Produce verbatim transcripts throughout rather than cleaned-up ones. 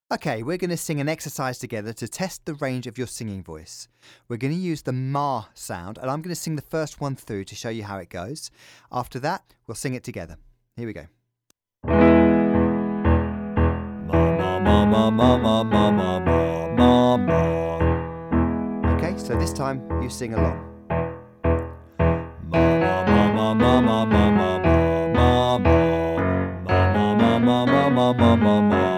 Okay, we're going to sing an exercise together to test the range of your singing voice. We're going to use the ma sound, and I'm going to sing the first one through to show you how it goes. After that, we'll sing it together. Here we go. Ma, ma, ma, ma, ma, ma, ma, ma, ma. Okay, so this time you sing along. Ma, ma, ma, ma, ma, ma, ma, ma, ma, ma, ma, ma, ma, ma, ma, ma, ma, ma.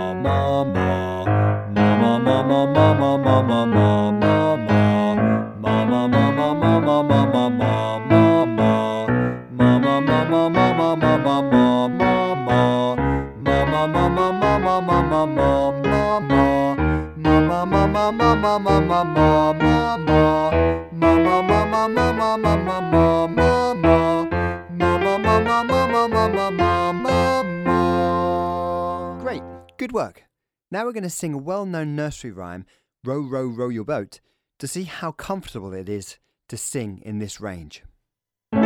Great, good work. Now we're going to sing a well-known nursery rhyme, Row, Row, Row Your Boat, to see how comfortable it is to sing in this range. Row,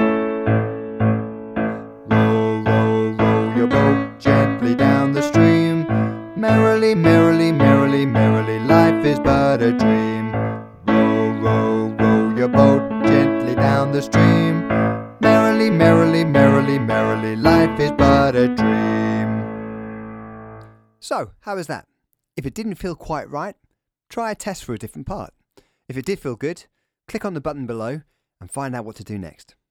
row, row your boat gently down the stream. Merrily, merrily, merrily, merrily, life is but a dream. Row, row, row your boat gently down the stream. Merrily, merrily, merrily, merrily, life is but a dream. So, how is that? If it didn't feel quite right, try a test for a different part. If it did feel good, click on the button below and find out what to do next.